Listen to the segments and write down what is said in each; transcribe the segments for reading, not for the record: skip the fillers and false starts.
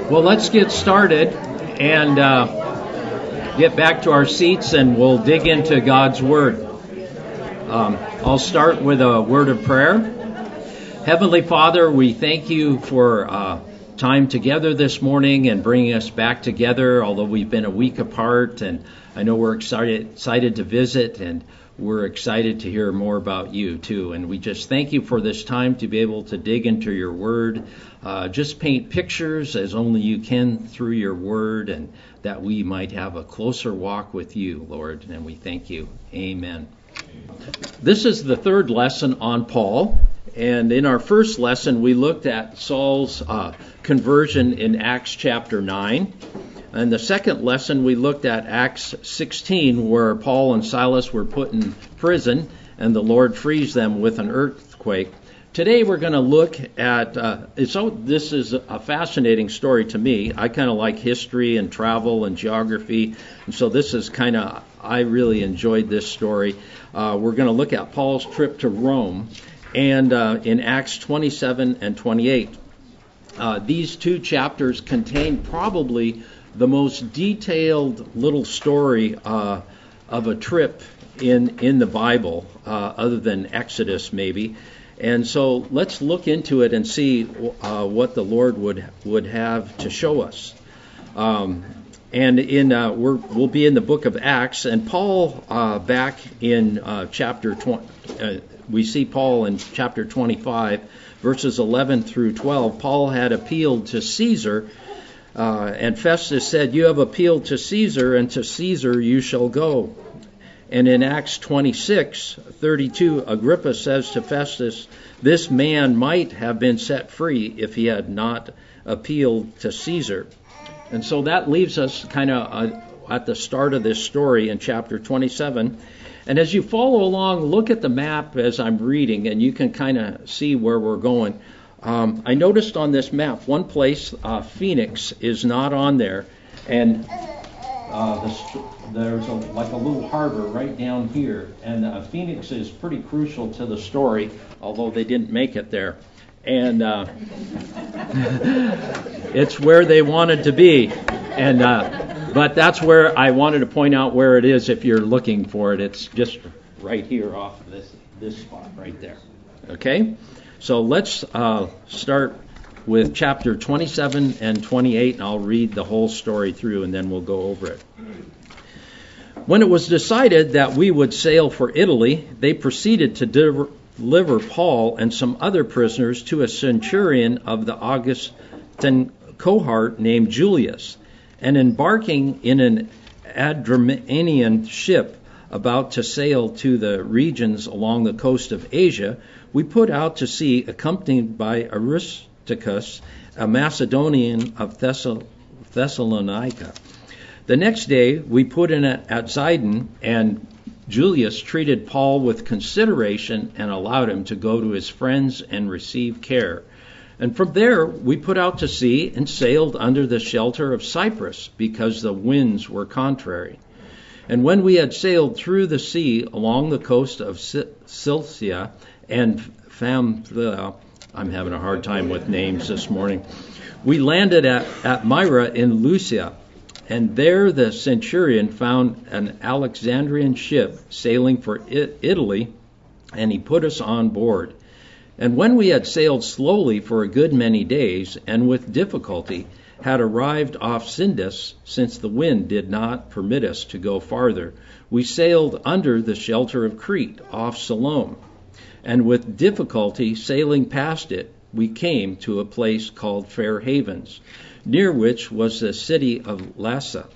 Well, let's get started and get back to our seats, and we'll dig into God's Word. I'll start with a word of prayer. Heavenly Father, we thank you for time together this morning and bringing us back together, although we've been a week apart, and I know we're excited to visit, and we're excited to hear more about you too. And we just thank you for this time to be able to dig into your Word, just paint pictures as only you can through your Word, and that we might have a closer walk with you, Lord. And we thank you. Amen. This is the third lesson on Paul. And in our first lesson, we looked at Saul's conversion in Acts chapter 9. In the second lesson, we looked at Acts 16, where Paul and Silas were put in prison, and the Lord frees them with an earthquake. Today, we're going to look at, this is a fascinating story to me. I kind of like history and travel and geography, and so this is I really enjoyed this story. We're going to look at Paul's trip to Rome, and in Acts 27 and 28. These two chapters contain probably the most detailed little story of a trip in the Bible, other than Exodus maybe. And so let's look into it and see what the Lord would have to show us. And we'll be in the book of Acts, and Paul back in chapter 20. We see Paul in chapter 25, verses 11 through 12. Paul had appealed to Caesar, and Festus said, "You have appealed to Caesar, and to Caesar you shall go." And in Acts 26:32, Agrippa says to Festus, "This man might have been set free if he had not appealed to Caesar." And so that leaves us kind of at the start of this story in chapter 27. And as you follow along, look at the map as I'm reading, and you can kind of see where we're going. I noticed on this map, one place, Phoenix, is not on there, and there's like a little harbor right down here, and Phoenix is pretty crucial to the story, although they didn't make it there. And it's where they wanted to be, and but that's where I wanted to point out where it is if you're looking for it. It's just right here off of this spot right there. Okay? So let's start with chapter 27 and 28, and I'll read the whole story through, and then we'll go over it. When it was decided that we would sail for Italy, they proceeded to deliver Paul and some other prisoners to a centurion of the Augustan cohort named Julius. And embarking in an Adramyttian ship about to sail to the regions along the coast of Asia, we put out to sea accompanied by Aristarchus, a Macedonian of Thessalonica. The next day we put in at Sidon, and Julius treated Paul with consideration and allowed him to go to his friends and receive care. And from there we put out to sea and sailed under the shelter of Cyprus, because the winds were contrary. And when we had sailed through the sea along the coast of Cilicia and Pamphylia, I'm having a hard time with names this morning, we landed at Myra in Lycia. And there the centurion found an Alexandrian ship sailing for Italy, and he put us on board. And when we had sailed slowly for a good many days, and with difficulty had arrived off Sindus, since the wind did not permit us to go farther, we sailed under the shelter of Crete off Salome. And with difficulty sailing past it, we came to a place called Fair Havens, near which was the city of Lassa.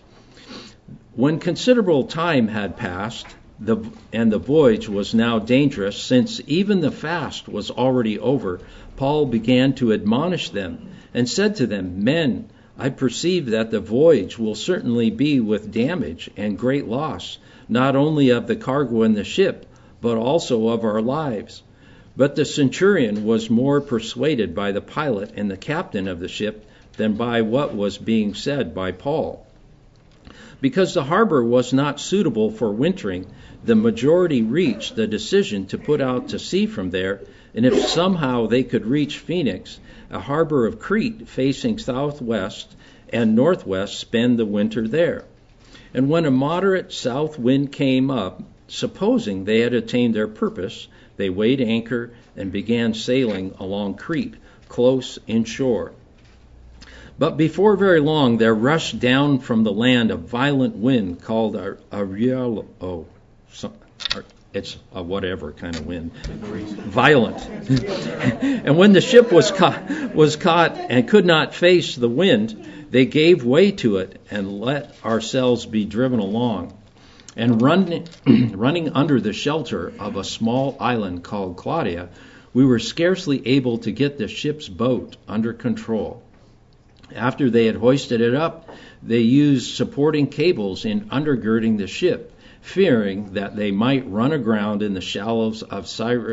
When considerable time had passed, and the voyage was now dangerous, since even the fast was already over, Paul began to admonish them, and said to them, "Men, I perceive that the voyage will certainly be with damage and great loss, not only of the cargo and the ship, but also of our lives." But the centurion was more persuaded by the pilot and the captain of the ship than by what was being said by Paul. Because the harbor was not suitable for wintering, the majority reached the decision to put out to sea from there, and if somehow they could reach Phoenix, a harbor of Crete facing southwest and northwest, spend the winter there. And when a moderate south wind came up, supposing they had attained their purpose, they weighed anchor and began sailing along Crete, close inshore. But before very long, there rushed down from the land a violent wind called Ariel. It's a whatever kind of wind. Violent. And when the ship was caught and could not face the wind, they gave way to it and let ourselves be driven along. And running under the shelter of a small island called Claudia, we were scarcely able to get the ship's boat under control. After they had hoisted it up, they used supporting cables in undergirding the ship, fearing that they might run aground in the shallows of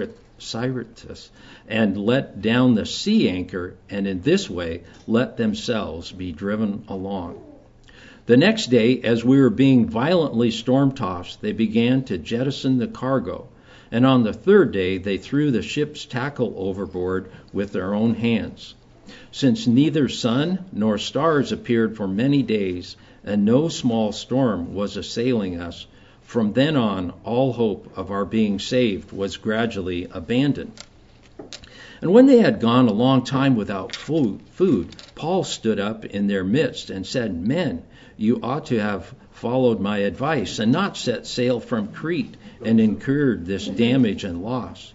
Syrtis and let down the sea anchor, and in this way let themselves be driven along. The next day, as we were being violently storm-tossed, they began to jettison the cargo, and on the third day they threw the ship's tackle overboard with their own hands. Since neither sun nor stars appeared for many days, and no small storm was assailing us, from then on all hope of our being saved was gradually abandoned. And when they had gone a long time without food, Paul stood up in their midst and said, "Men, you ought to have followed my advice and not set sail from Crete and incurred this damage and loss.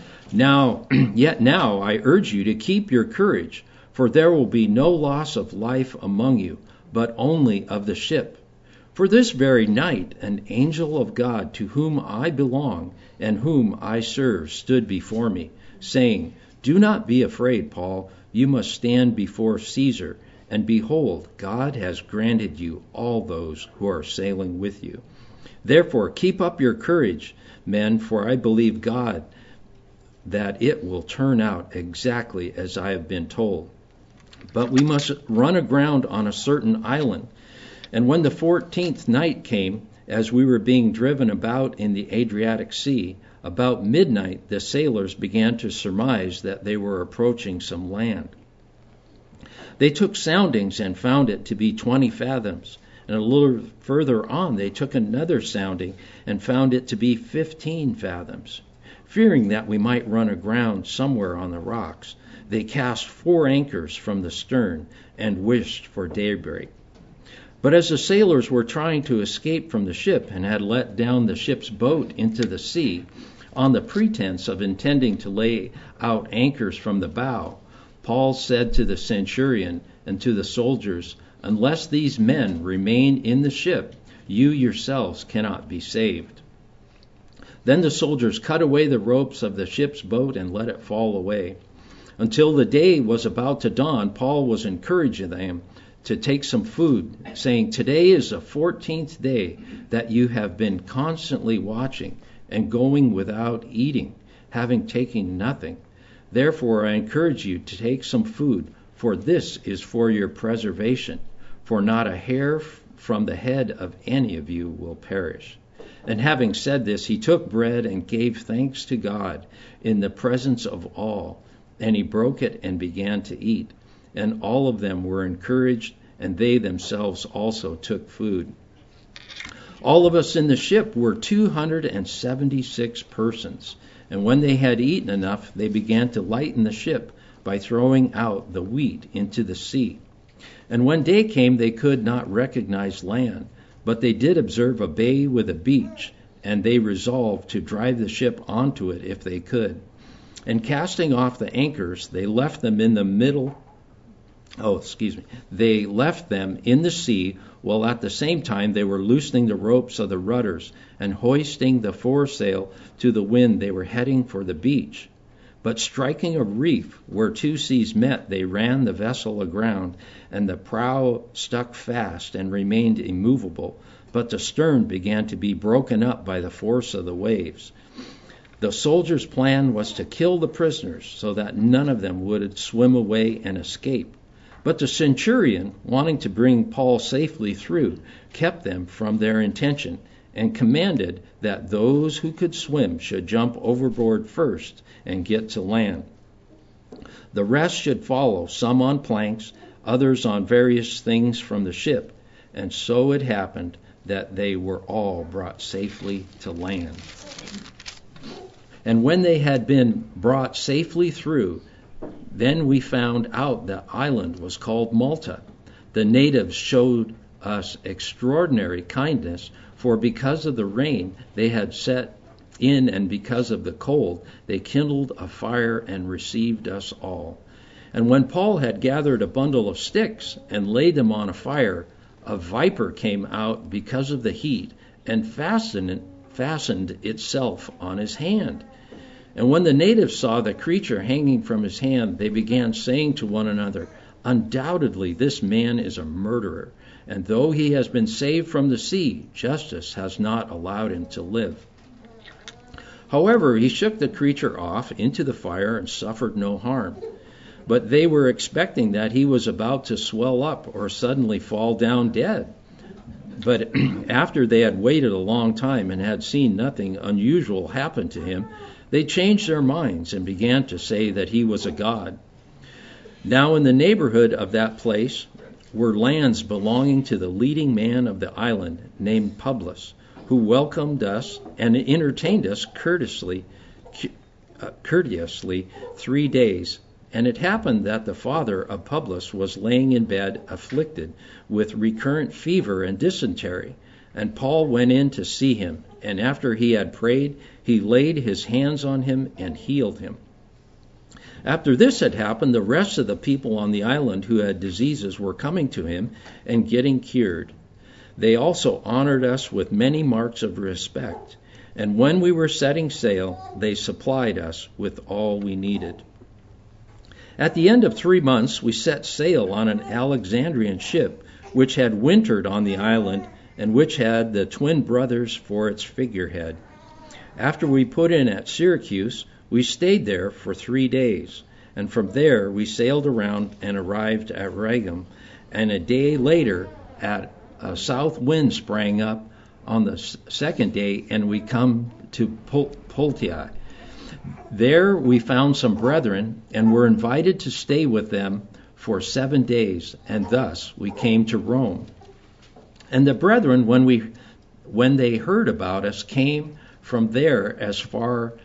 Yet now I urge you to keep your courage, for there will be no loss of life among you, but only of the ship. For this very night an angel of God to whom I belong and whom I serve stood before me, saying, 'Do not be afraid, Paul. You must stand before Caesar, and behold, God has granted you all those who are sailing with you. Therefore keep up your courage, men, for I believe God that it will turn out exactly as I have been told. But we must run aground on a certain island.' And when the 14th night came, as we were being driven about in the Adriatic Sea, about midnight the sailors began to surmise that they were approaching some land. They took soundings and found it to be 20 fathoms, and a little further on they took another sounding and found it to be 15 fathoms. Fearing that we might run aground somewhere on the rocks, they cast 4 anchors from the stern and wished for daybreak. But as the sailors were trying to escape from the ship and had let down the ship's boat into the sea, on the pretense of intending to lay out anchors from the bow, Paul said to the centurion and to the soldiers, 'Unless these men remain in the ship, you yourselves cannot be saved.' Then the soldiers cut away the ropes of the ship's boat and let it fall away. Until the day was about to dawn, Paul was encouraging them to take some food, saying, 'Today is the 14th day that you have been constantly watching and going without eating, having taken nothing. Therefore I encourage you to take some food, for this is for your preservation, for not a hair from the head of any of you will perish.' And having said this, he took bread and gave thanks to God in the presence of all, and he broke it and began to eat. And all of them were encouraged, and they themselves also took food. All of us in the ship were 276 persons, and when they had eaten enough, they began to lighten the ship by throwing out the wheat into the sea. And when day came, they could not recognize land, but they did observe a bay with a beach, and they resolved to drive the ship onto it if they could. And casting off the anchors, they left them in the sea, while at the same time they were loosening the ropes of the rudders and hoisting the foresail to the wind. They were heading for the beach. But striking a reef where 2 seas met, they ran the vessel aground, and the prow stuck fast and remained immovable, but the stern began to be broken up by the force of the waves. The soldiers' plan was to kill the prisoners so that none of them would swim away and escape. But the centurion, wanting to bring Paul safely through, kept them from their intention, and commanded that those who could swim should jump overboard first and get to land. The rest should follow, some on planks, others on various things from the ship. And so it happened that they were all brought safely to land. And when they had been brought safely through, then we found out the island was called Malta. The natives showed us extraordinary kindness, for because of the rain they had set in and because of the cold, they kindled a fire and received us all. And when Paul had gathered a bundle of sticks and laid them on a fire, a viper came out because of the heat and fastened itself on his hand. And when the natives saw the creature hanging from his hand, they began saying to one another, "Undoubtedly this man is a murderer, and though he has been saved from the sea, justice has not allowed him to live." However, he shook the creature off into the fire and suffered no harm. But they were expecting that he was about to swell up or suddenly fall down dead. But after they had waited a long time and had seen nothing unusual happen to him, they changed their minds and began to say that he was a god. Now in the neighborhood of that place were lands belonging to the leading man of the island, named Publius, who welcomed us and entertained us courteously 3 days. And it happened that the father of Publius was laying in bed afflicted with recurrent fever and dysentery. And Paul went in to see him, and after he had prayed, he laid his hands on him and healed him. After this had happened, the rest of the people on the island who had diseases were coming to him and getting cured. They also honored us with many marks of respect, and when we were setting sail, they supplied us with all we needed. At the end of 3 months, we set sail on an Alexandrian ship, which had wintered on the island, and which had the twin brothers for its figurehead. After we put in at Syracuse, we stayed there for 3 days, and from there we sailed around and arrived at Rhegium, and a day later a south wind sprang up on the second day, and we come to Pultea. There we found some brethren and were invited to stay with them for 7 days, and thus we came to Rome. And the brethren, when they heard about us, came from there as far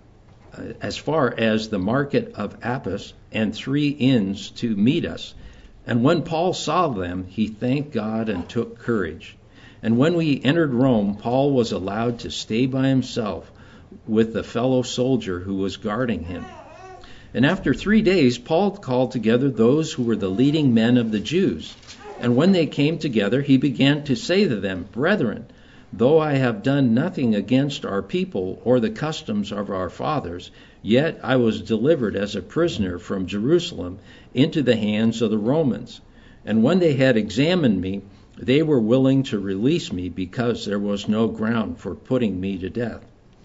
as the market of Appius and 3 inns to meet us. And when Paul saw them, he thanked God and took courage. And when we entered Rome, Paul was allowed to stay by himself with the fellow soldier who was guarding him. And after 3 days, Paul called together those who were the leading men of the Jews. And when they came together, he began to say to them, "Brethren, though I have done nothing against our people or the customs of our fathers, yet I was delivered as a prisoner from Jerusalem into the hands of the Romans. And when they had examined me, they were willing to release me because there was no ground for putting me to death.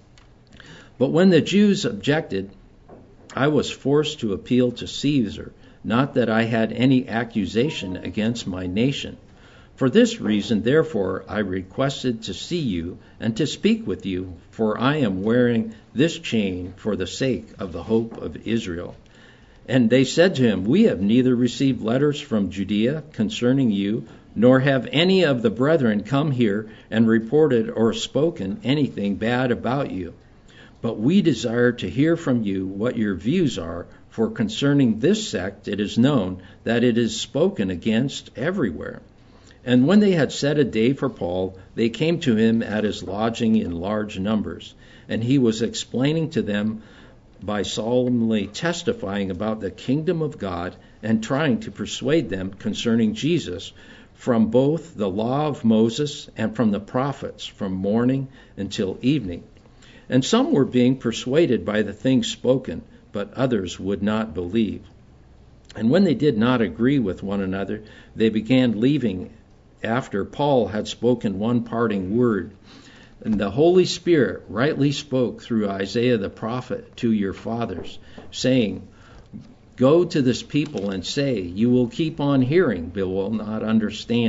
But when the Jews objected, I was forced to appeal to Caesar, not that I had any accusation against my nation. For this reason, therefore, I requested to see you and to speak with you, for I am wearing this chain for the sake of the hope of Israel." And they said to him, "We have neither received letters from Judea concerning you, nor have any of the brethren come here and reported or spoken anything bad about you. But we desire to hear from you what your views are, for concerning this sect it is known that it is spoken against everywhere." And when they had set a day for Paul, they came to him at his lodging in large numbers. And he was explaining to them by solemnly testifying about the kingdom of God and trying to persuade them concerning Jesus from both the law of Moses and from the prophets, from morning until evening. And some were being persuaded by the things spoken, but others would not believe. And when they did not agree with one another, they began leaving after Paul had spoken one parting word. And the Holy Spirit rightly spoke through Isaiah the prophet to your fathers, saying, "Go to this people and say, you will keep on hearing, but will not understand.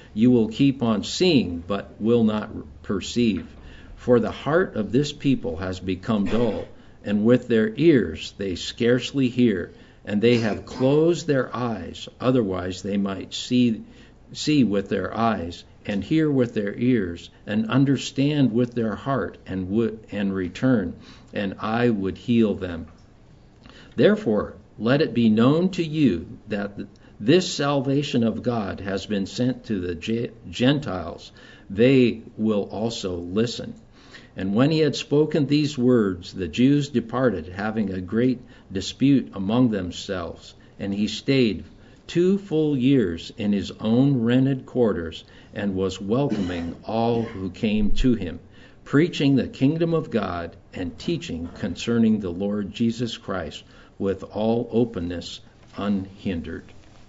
You will keep on seeing, but will not perceive. For the heart of this people has become dull, and with their ears they scarcely hear, and they have closed their eyes, otherwise they might see with their eyes, and hear with their ears, and understand with their heart, and return, and I would heal them. Therefore, let it be known to you that this salvation of God has been sent to the Gentiles. They will also listen. And when he had spoken these words, the Jews departed, having a great dispute among themselves. And he stayed 2 full years in his own rented quarters, and was welcoming all who came to him, preaching the kingdom of God, and teaching concerning the Lord Jesus Christ with all openness, unhindered.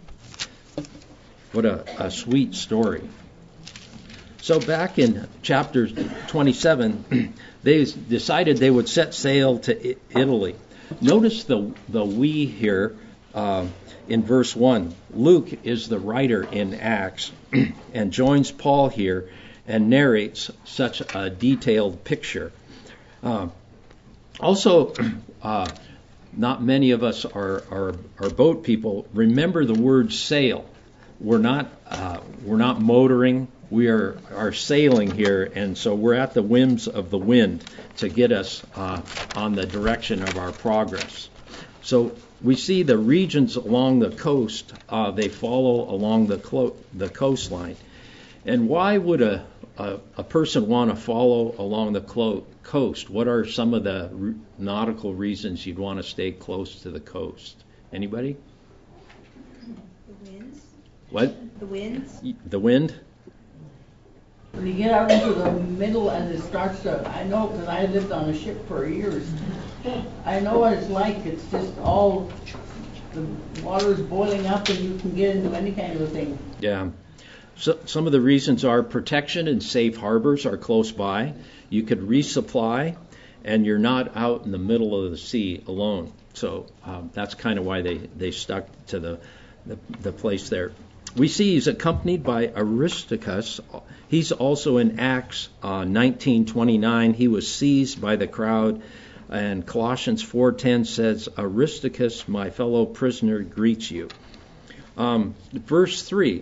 What a sweet story. So back in chapter 27, they decided they would set sail to Italy. Notice the we here in verse 1. Luke is the writer in Acts and joins Paul here and narrates such a detailed picture. Also, not many of us are boat people. Remember the word sail. We're not motoring. We are sailing here, and so we're at the whims of the wind to get us on the direction of our progress. So we see the regions along the coast, they follow along the coastline. And why would a person want to follow along the coast? What are some of the nautical reasons you'd want to stay close to the coast? Anybody? The winds. What? The winds. The wind? When you get out into the middle and it starts to, I know because I lived on a ship for years, I know what it's like. It's just all, the water's boiling up and you can get into any kind of a thing. Yeah. So some of the reasons are protection and safe harbors are close by. You could resupply, and you're not out in the middle of the sea alone. So that's kind of why they stuck to the place there. We see he's accompanied by Aristarchus. He's also in Acts 19:29. He was seized by the crowd, and Colossians 4:10 says, Aristarchus, my fellow prisoner, greets you. Verse 3,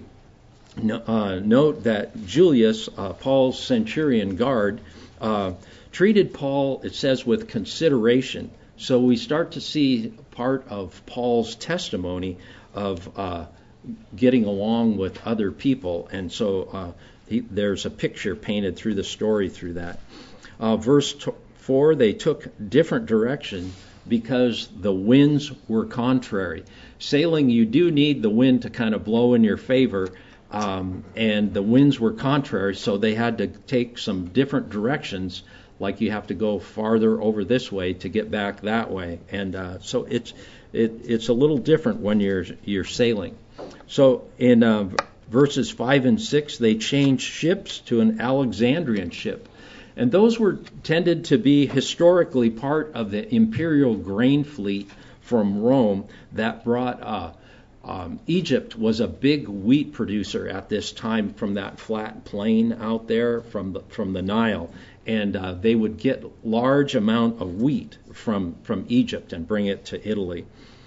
note that Julius, Paul's centurion guard, treated Paul, it says, with consideration. So we start to see part of Paul's testimony of getting along with other people, and so there's a picture painted through the story through that. Verse 4, they took different direction because the winds were contrary. Sailing, you do need the wind to kind of blow in your favor, and the winds were contrary, so they had to take some different directions, like you have to go farther over this way to get back that way, and so it's a little different when you're sailing. So in verses 5 and 6, they changed ships to an Alexandrian ship. And those were tended to be historically part of the imperial grain fleet from Rome that brought Egypt was a big wheat producer at this time from that flat plain out there from the Nile. And they would get large amount of wheat from Egypt and bring it to Italy.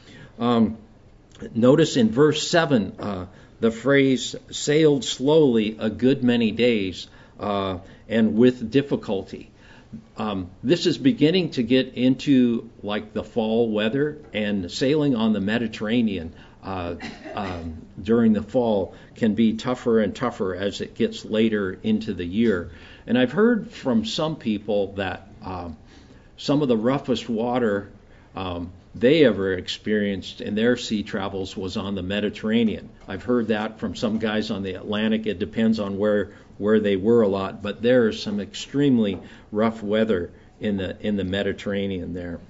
Notice in verse 7, the phrase sailed slowly a good many days and with difficulty. This is beginning to get into like the fall weather, and sailing on the Mediterranean during the fall can be tougher and tougher as it gets later into the year. And I've heard from some people that some of the roughest water they ever experienced in their sea travels was on the Mediterranean. I've heard that from some guys on the Atlantic. It depends on where they were a lot, but there is some extremely rough weather in the Mediterranean there.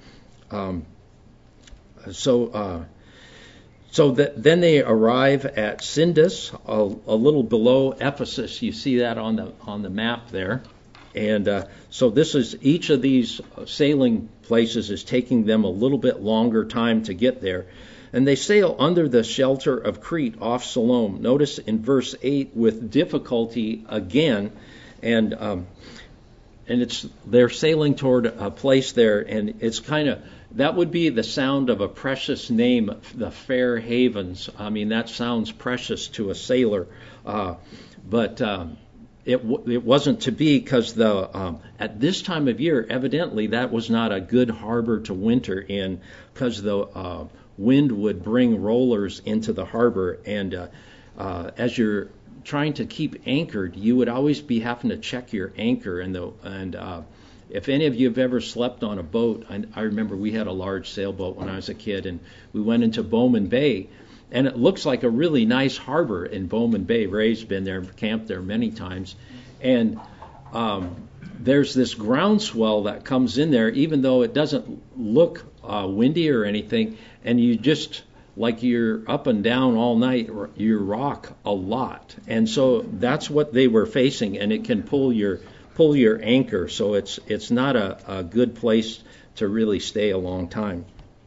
Then they arrive at Sindus, a little below Ephesus. You see that on the map there. And so this is each of these sailing places is taking them a little bit longer time to get there. And they sail under the shelter of Crete off Salome. Notice in verse 8, with difficulty again, and they're sailing toward a place there, and it's kind of, that would be the sound of a precious name, the Fair Havens. I mean, that sounds precious to a sailor, but it wasn't to be, because at this time of year, evidently that was not a good harbor to winter in, because the wind would bring rollers into the harbor, and as you're trying to keep anchored, you would always be having to check your anchor, and if any of you have ever slept on a boat, I remember we had a large sailboat when I was a kid, and we went into Bowman Bay, and it looks like a really nice harbor in Bowman Bay. Ray's been there, camped there many times, and there's this groundswell that comes in there, even though it doesn't look windy or anything, and you just, like you're up and down all night, you rock a lot. And so that's what they were facing, and it can pull your anchor, so it's not a good place to really stay a long time.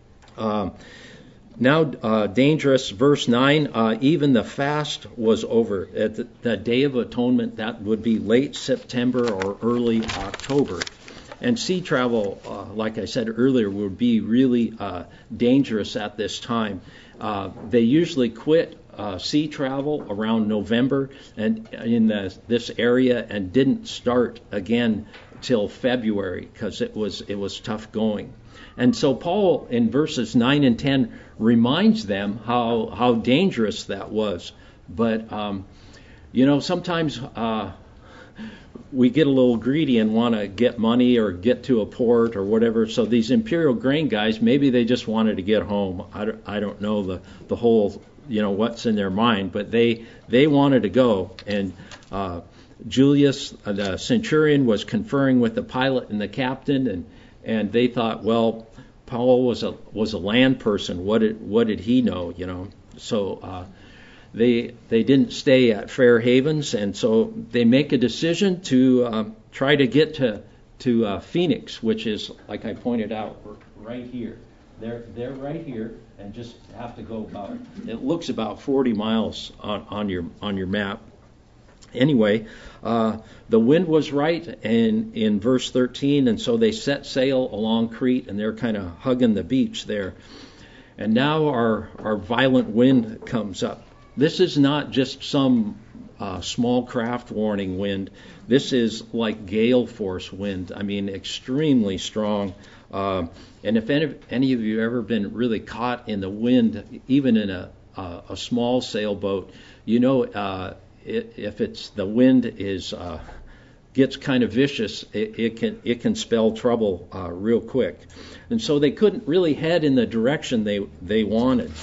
Now, dangerous, verse 9, even the fast was over. At the Day of Atonement, that would be late September or early October. And sea travel, like I said earlier, would be really dangerous at this time. They usually quit sea travel around November and in this area, and didn't start again till February, because it was tough going. And so Paul, in verses 9 and 10, reminds them how dangerous that was. But sometimes we get a little greedy and want to get money or get to a port or whatever. So these Imperial Grain guys, maybe they just wanted to get home. I don't know the whole, what's in their mind, but they wanted to go. And Julius, the centurion, was conferring with the pilot and the captain, and they thought, well, Paul was a land person. What did he know? So they didn't stay at Fair Havens, and so they make a decision to try to get to Phoenix, which is, like I pointed out, right here. They're right here, and just have to go about. It looks about 40 miles on your map. Anyway, the wind was right in verse 13, and so they set sail along Crete, and they're kind of hugging the beach there. And now our violent wind comes up. This is not just some small craft warning wind. This is like gale force wind. I mean, extremely strong. And if any of you have ever been really caught in the wind, even in a small sailboat, if it's the wind gets kind of vicious, it can spell trouble real quick. And so they couldn't really head in the direction they wanted,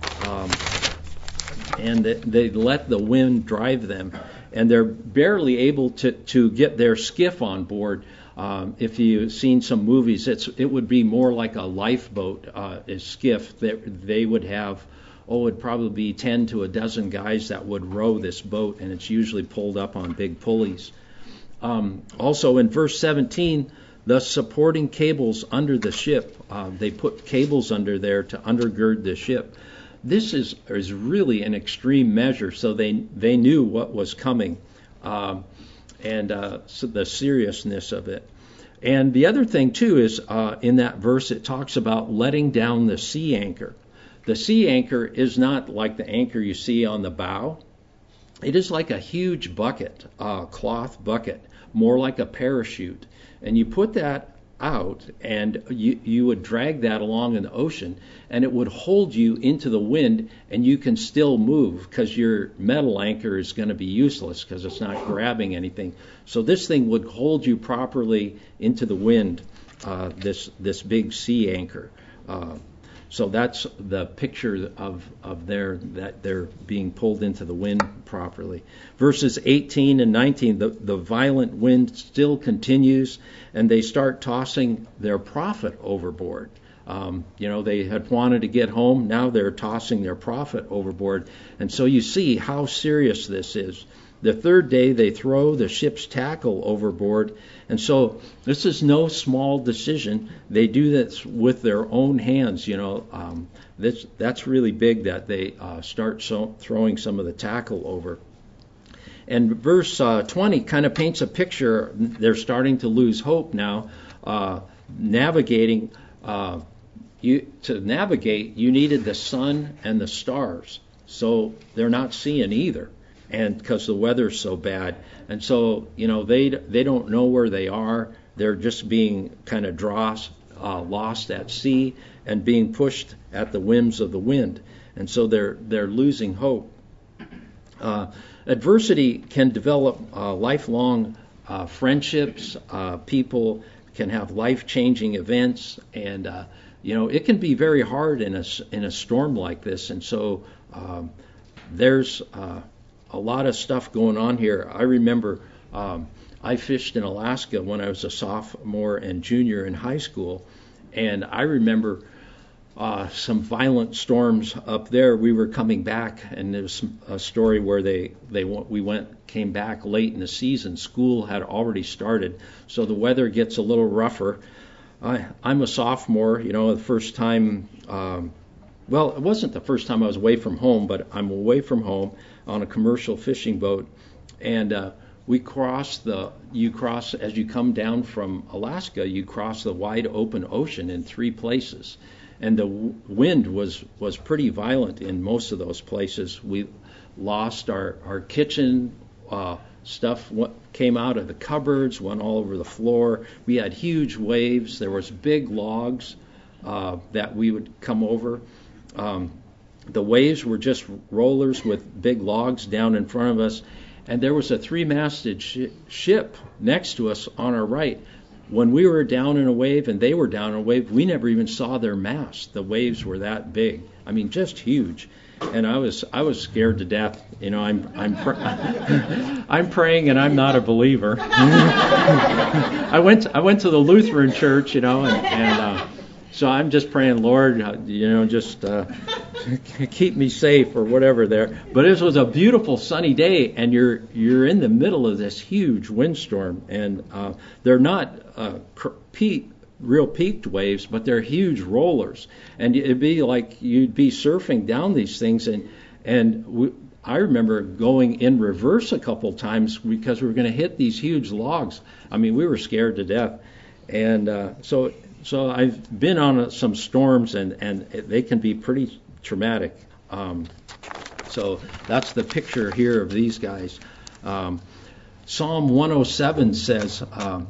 and they let the wind drive them, and they're barely able to get their skiff on board. If you've seen some movies, it would be more like a lifeboat, a skiff that they would have. It'd probably be 10 to a dozen guys that would row this boat, and it's usually pulled up on big pulleys. Also in verse 17, the supporting cables under the ship, they put cables under there to undergird the ship. This is really an extreme measure, so they knew what was coming, and so the seriousness of it. And the other thing, too, is in that verse it talks about letting down the sea anchor. The sea anchor is not like the anchor you see on the bow. It is like a huge bucket, cloth bucket, more like a parachute. And you put that out, and you would drag that along in the ocean, and it would hold you into the wind, and you can still move, because your metal anchor is going to be useless because it's not grabbing anything. So this thing would hold you properly into the wind, this big sea anchor. So that's the picture of that they're being pulled into the wind properly. Verses 18 and 19, the violent wind still continues, and they start tossing their prophet overboard. They had wanted to get home. Now they're tossing their prophet overboard. And so you see how serious this is. The third day, they throw the ship's tackle overboard. And so this is no small decision. They do this with their own hands. that's really big that they start throwing some of the tackle over. And verse 20 kind of paints a picture. They're starting to lose hope now. Navigating, to navigate, you needed the sun and the stars. So they're not seeing either, and because the weather's so bad. And so, they don't know where they are. They're just being kind of lost at sea and being pushed at the whims of the wind. And so they're losing hope. Adversity can develop lifelong friendships. People can have life-changing events, and it can be very hard in a storm like this. And so there's a lot of stuff going on here. I remember I fished in Alaska when I was a sophomore and junior in high school, and I remember some violent storms up there. We were coming back, and there was a story where we came back late in the season. School had already started, so the weather gets a little rougher. I'm a sophomore, the first time. Well, it wasn't the first time I was away from home, but I'm away from home on a commercial fishing boat, and we as you come down from Alaska, you cross the wide open ocean in 3 places. And the wind was pretty violent in most of those places. We lost our kitchen stuff. What came out of the cupboards, went all over the floor. We had huge waves. There was big logs that we would come over. The waves were just rollers with big logs down in front of us. And there was a 3-masted ship next to us on our right. When we were down in a wave and they were down in a wave, we never even saw their mast. The waves were that big. I mean, just huge. And I was scared to death. I'm praying and I'm not a believer. I went to the Lutheran church, and so I'm just praying, Lord, just keep me safe or whatever there. But it was a beautiful sunny day, and you're in the middle of this huge windstorm, and they're not real peaked waves, but they're huge rollers, and it'd be like you'd be surfing down these things, I remember going in reverse a couple times because we were going to hit these huge logs. I mean, we were scared to death, and so I've been on some storms, and they can be pretty traumatic. So that's the picture here of these guys. Psalm 107 says,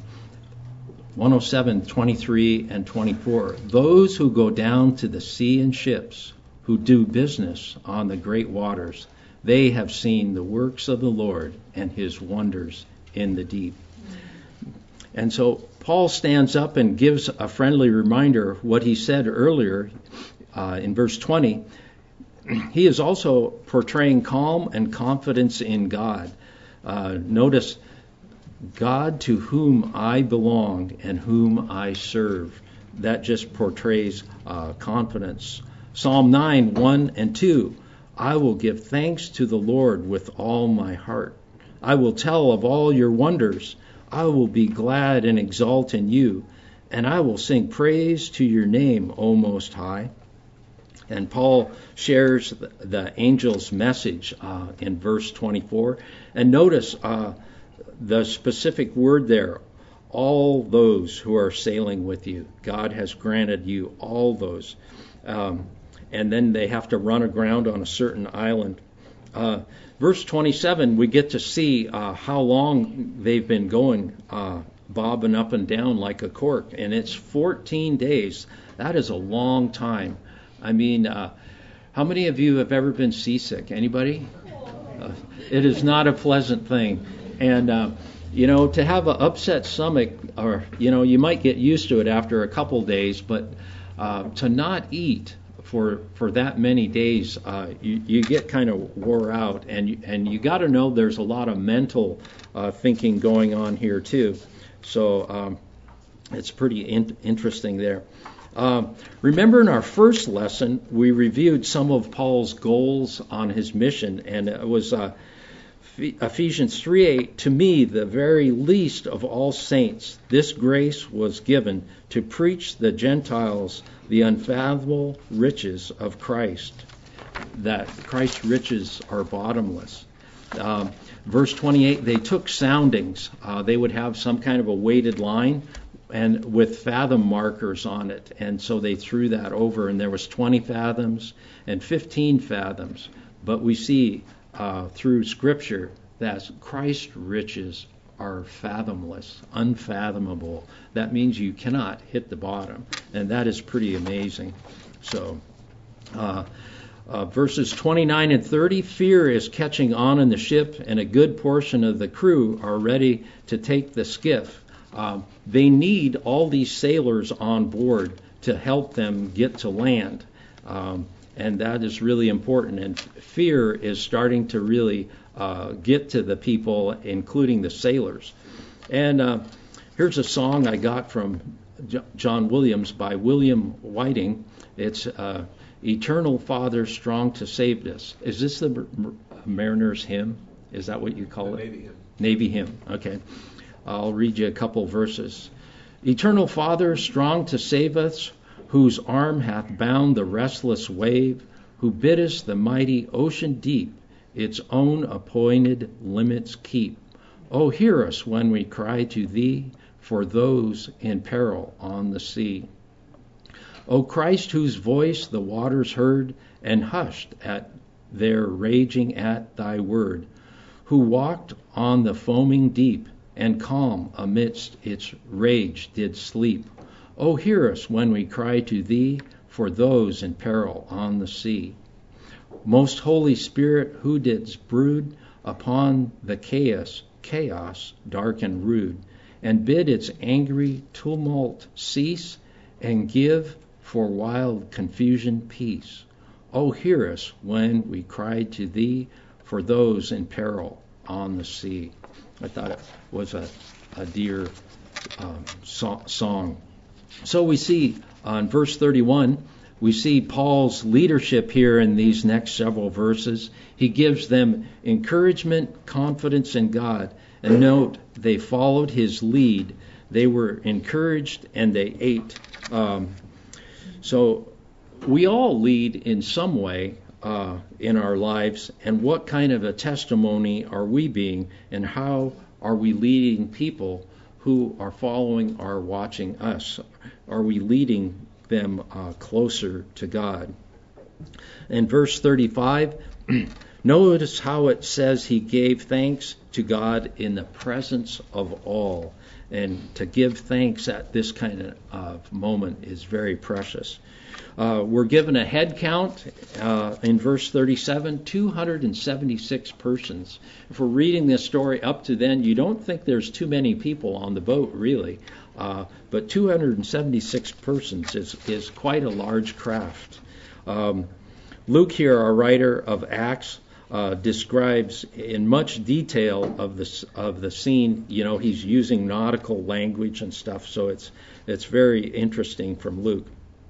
107, 23 and 24, those who go down to the sea in ships, who do business on the great waters, they have seen the works of the Lord and his wonders in the deep. And so Paul stands up and gives a friendly reminder of what he said earlier in verse 20. He is also portraying calm and confidence in God. Notice, God to whom I belong and whom I serve. That just portrays confidence. Psalm 9, 1 and 2. I will give thanks to the Lord with all my heart. I will tell of all your wonders. I will be glad and exult in you, and I will sing praise to your name, O Most High. And Paul shares the angel's message in verse 24. And notice the specific word there, all those who are sailing with you. God has granted you all those. And then they have to run aground on a certain island. Verse 27, we get to see how long they've been going, bobbing up and down like a cork. And it's 14 days. That is a long time. I mean, how many of you have ever been seasick? Anybody? It is not a pleasant thing. And, to have an upset stomach, or, you might get used to it after a couple days, but to not eat for that many days, you get kind of wore out. And you got to know there's a lot of mental thinking going on here, too. So it's pretty interesting there. Remember in our first lesson, we reviewed some of Paul's goals on his mission, and it was Ephesians 3:8, to me, the very least of all saints, this grace was given to preach the Gentiles the unfathomable riches of Christ, that Christ's riches are bottomless. Verse 28, they took soundings. They would have some kind of a weighted line and with fathom markers on it, and so they threw that over, and there was 20 fathoms and 15 fathoms. But we see through Scripture that Christ's riches are fathomless, unfathomable. That means you cannot hit the bottom, and that is pretty amazing. So, verses 29 and 30, fear is catching on in the ship, and a good portion of the crew are ready to take the skiff. They need all these sailors on board to help them get to land. And that is really important. And fear is starting to really get to the people, including the sailors. And here's a song I got from John Williams by William Whiting. It's Eternal Father, Strong to Save Us. Is this the Mariner's Hymn? Is that what you call it? Navy Hymn. Navy Hymn, okay. I'll read you a couple verses. Eternal Father, strong to save us, whose arm hath bound the restless wave, who biddest the mighty ocean deep its own appointed limits keep. O hear us when we cry to thee for those in peril on the sea. O Christ, whose voice the waters heard and hushed at their raging at thy word, who walked on the foaming deep and calm amidst its rage did sleep. O hear us when we cry to thee for those in peril on the sea. Most Holy Spirit, who didst brood upon the chaos dark and rude, and bid its angry tumult cease, and give for wild confusion peace. O hear us when we cry to thee for those in peril on the sea. I thought it was a dear song. So we see on verse 31, we see Paul's leadership here in these next several verses. He gives them encouragement, confidence in God. And note, they followed his lead. They were encouraged and they ate. So we all lead in some way in our lives, and what kind of a testimony are we being, and how are we leading people who are following or watching us? Are we leading them closer to God? In verse 35, notice how it says he gave thanks to God in the presence of all. And to give thanks at this kind of moment is very precious. We're given a head count in verse 37, 276 persons. If we're reading this story up to then, you don't think there's too many people on the boat, really. But 276 persons is quite a large craft. Luke here, our writer of Acts, describes in much detail of the scene. You know, he's using nautical language and stuff, so it's very interesting from Luke.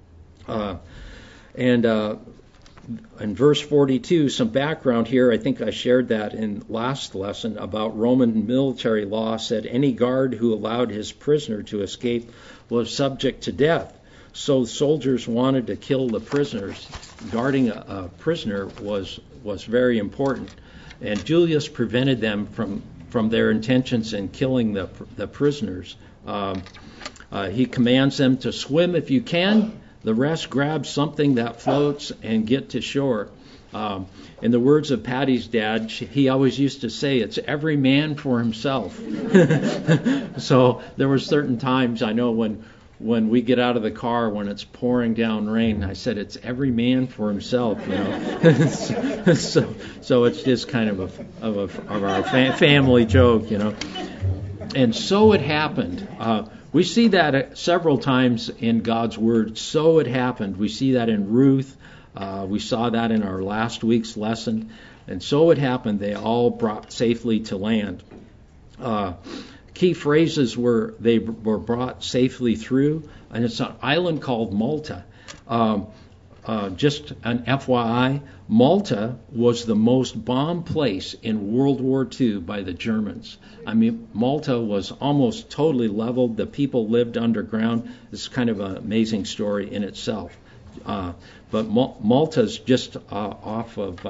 And in verse 42, some background here. I think I shared that in last lesson about Roman military law said any guard who allowed his prisoner to escape was subject to death. So soldiers wanted to kill the prisoners. Guarding a prisoner was very important, and Julius prevented them from their intentions in killing the prisoners. He commands them to swim if you can. The rest grab something that floats and get to shore. In the words of Patty's dad, he always used to say, it's every man for himself. So there were certain times, I know, when we get out of the car when it's pouring down rain, I said, it's every man for himself, you know. so it's just kind of our family joke, you know. And so it happened. We see that several times in God's Word. So it happened. We see that in Ruth. We saw that in our last week's lesson. And so it happened. They all brought safely to land. Key phrases were they were brought safely through. And it's an island called Malta. just an FYI, Malta was the most bombed place in World War II by the Germans. I mean, Malta was almost totally leveled. The people lived underground. It's kind of an amazing story in itself. But Malta's just off of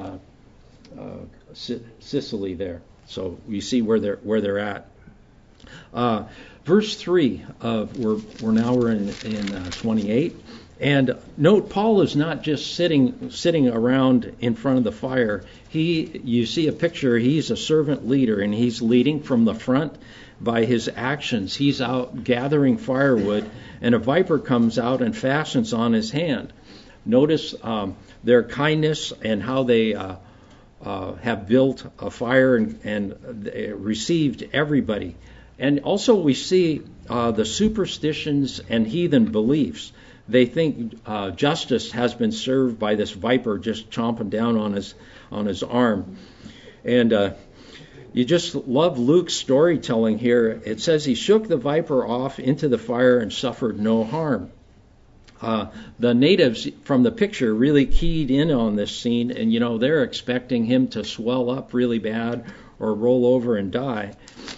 Sicily there. So you see where they're at. Verse 3 we're in 28. And note, Paul is not just sitting around in front of the fire. You see a picture, he's a servant leader, and he's leading from the front by his actions. He's out gathering firewood, and a viper comes out and fastens on his hand. Notice their kindness and how they have built a fire and received everybody. And also we see the superstitions and heathen beliefs. They think justice has been served by this viper just chomping down on his arm. And you just love Luke's storytelling here. It says he shook the viper off into the fire and suffered no harm. The natives from the picture really keyed in on this scene, and they're expecting him to swell up really bad or roll over and die.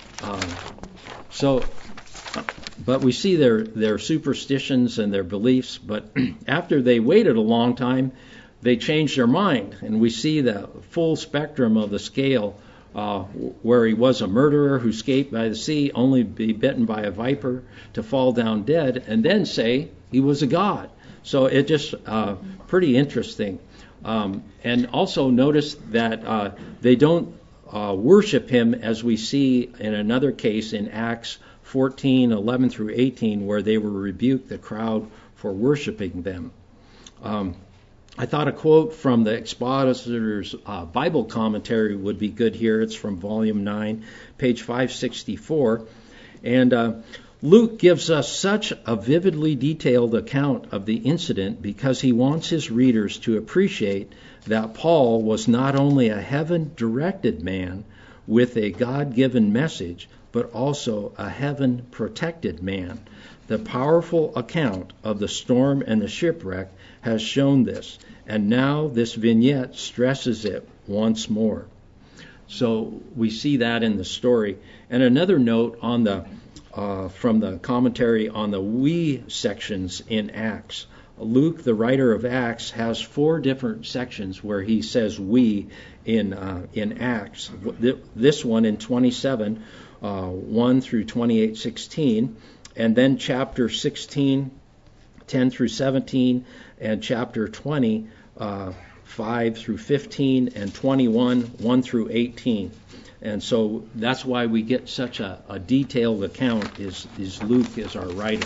But we see their superstitions and their beliefs, but after they waited a long time, they changed their mind, and we see the full spectrum of the scale, where he was a murderer who escaped by the sea, only be bitten by a viper, to fall down dead, and then say he was a god. So it just pretty interesting. And also notice that they don't worship him as we see in another case in Acts 14:11 through 18, where they will rebuke the crowd for worshiping them. I thought a quote from the Expositor's Bible commentary would be good here. It's from Volume 9, page 564. And Luke gives us such a vividly detailed account of the incident because he wants his readers to appreciate that Paul was not only a heaven-directed man with a God-given message, but also a heaven-protected man. The powerful account of the storm and the shipwreck has shown this, and now this vignette stresses it once more. So we see that in the story. And another note on the from the commentary on the we sections in Acts. Luke, the writer of Acts, has 4 different sections where he says we in Acts. This one in 27, 1 through 28:16, and then chapter 16, 10 through 17, and chapter 20, 5 through 15, and 21, 1 through 18. And so that's why we get such a detailed account is Luke is our writer.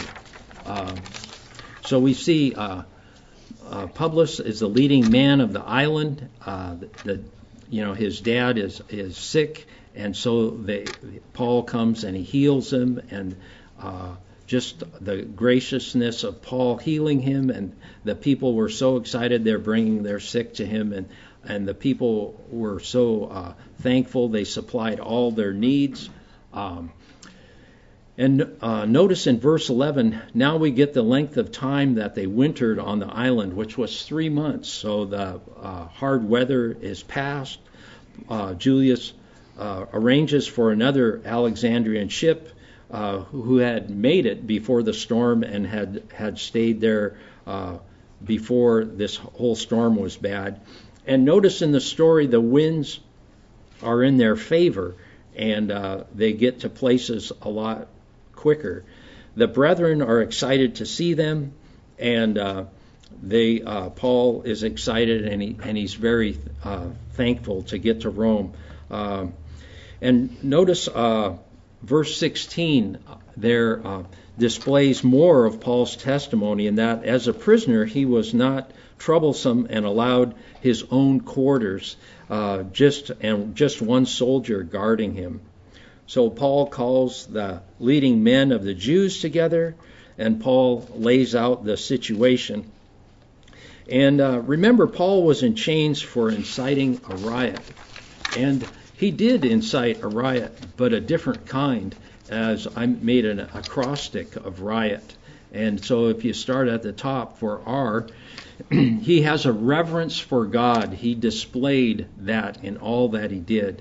So we see Publius is the leading man of the island. His dad is sick, and so Paul comes and he heals him, and just the graciousness of Paul healing him, and the people were so excited they're bringing their sick to him, and the people were so thankful. They supplied all their needs. And notice in verse 11, now we get the length of time that they wintered on the island, which was 3 months. So the hard weather is past. Julius arranges for another Alexandrian ship who had made it before the storm and had stayed there before this whole storm was bad. And notice in the story the winds are in their favor, and they get to places a lot quicker. The brethren are excited to see them, and Paul is excited, and he's very thankful to get to Rome. And notice verse 16 there displays more of Paul's testimony, in that as a prisoner he was not troublesome and allowed his own quarters, just one soldier guarding him. So Paul calls the leading men of the Jews together, and Paul lays out the situation. And remember, Paul was in chains for inciting a riot. And he did incite a riot, but a different kind, as I made an acrostic of riot. And so if you start at the top for R, He has a reverence for God. He displayed that in all that he did.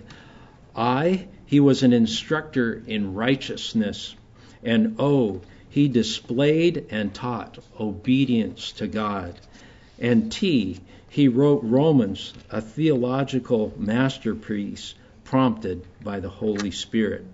He was an instructor in righteousness. And he displayed and taught obedience to God. And he wrote Romans, a theological masterpiece prompted by the Holy Spirit.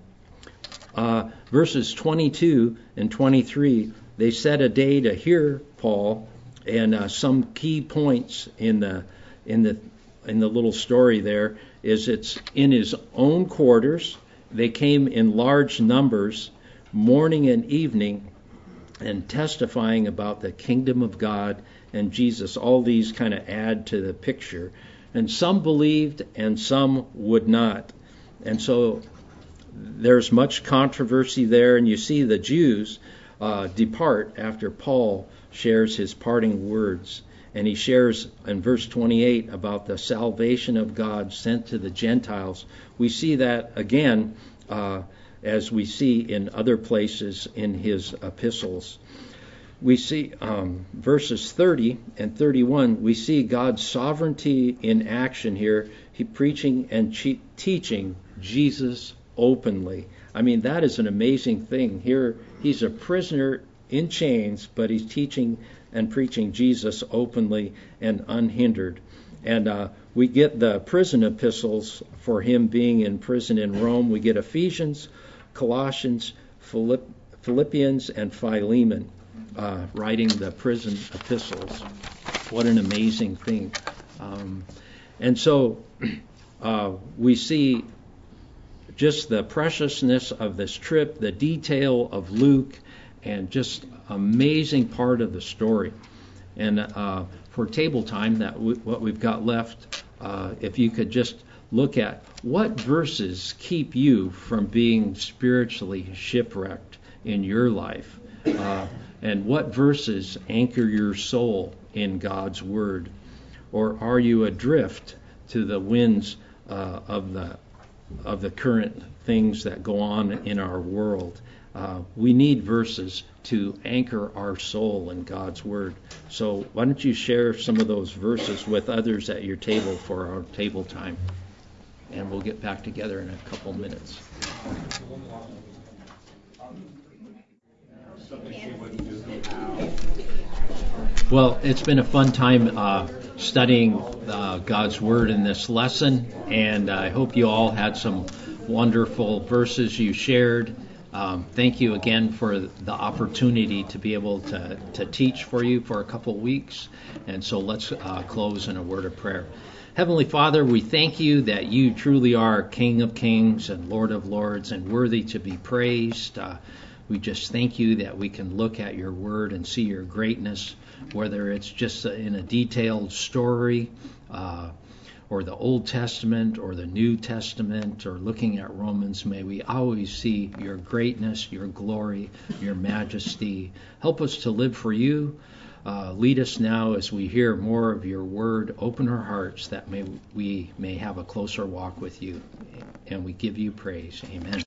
Verses 22 and 23, they set a day to hear Paul, and some key points in the little story there is it's in his own quarters. They came in large numbers, morning and evening, and testifying about the kingdom of God and Jesus. All these kind of add to the picture. And some believed and some would not. And so there's much controversy there, and you see the Jews depart after Paul shares his parting words. And he shares in verse 28 about the salvation of God sent to the Gentiles. We see that again as we see in other places in his epistles. We see verses 30 and 31, we see God's sovereignty in action here. He preaching and teaching Jesus openly. I mean, that is an amazing thing. Here he's a prisoner in chains, but he's teaching and preaching Jesus openly and unhindered. And we get the prison epistles for him being in prison in Rome. We get Ephesians, Colossians, Philippians, and Philemon writing the prison epistles. What an amazing thing. And so we see just the preciousness of this trip, the detail of Luke, and just amazing part of the story. And for table time, what we've got left, if you could just look at what verses keep you from being spiritually shipwrecked in your life, and what verses anchor your soul in God's Word, or are you adrift to the winds of the current things that go on in our world? We need verses to anchor our soul in God's Word. So why don't you share some of those verses with others at your table for our table time? And we'll get back together in a couple minutes. Well, it's been a fun time studying God's Word in this lesson, and I hope you all had some wonderful verses you shared. Thank you again for the opportunity to be able to teach for you for a couple weeks. And so let's close in a word of prayer. Heavenly Father, we thank you that you truly are King of Kings and Lord of Lords and worthy to be praised. We just thank you that we can look at your word and see your greatness, whether it's just in a detailed story or the Old Testament or the New Testament or looking at Romans. May we always see your greatness, your glory, your majesty. Help us to live for you. Lead us now as we hear more of your word. Open our hearts that we may have a closer walk with you. And we give you praise. Amen.